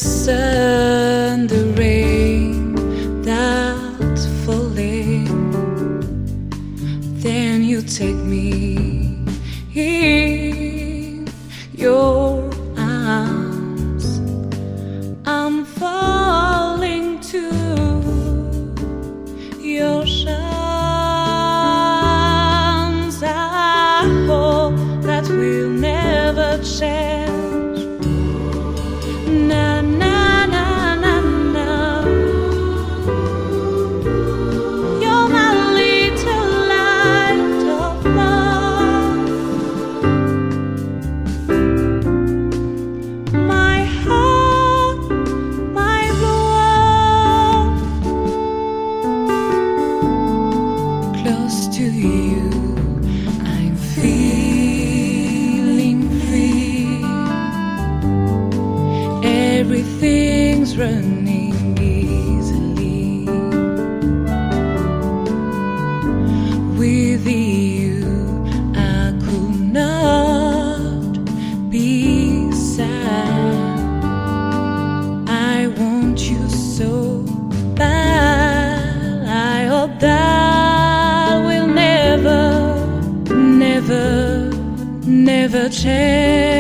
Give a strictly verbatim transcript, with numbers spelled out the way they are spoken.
sun, the rain that's falling, then you take me in your arms. I'm falling to your charms. I hope that we'll never change. Na na na na na. You're my little light of love. My heart, my world, close to you. I'm feeling free. Everything's running easily. With you, I could not be sad. I want you so bad. I hope that will never, never, never change.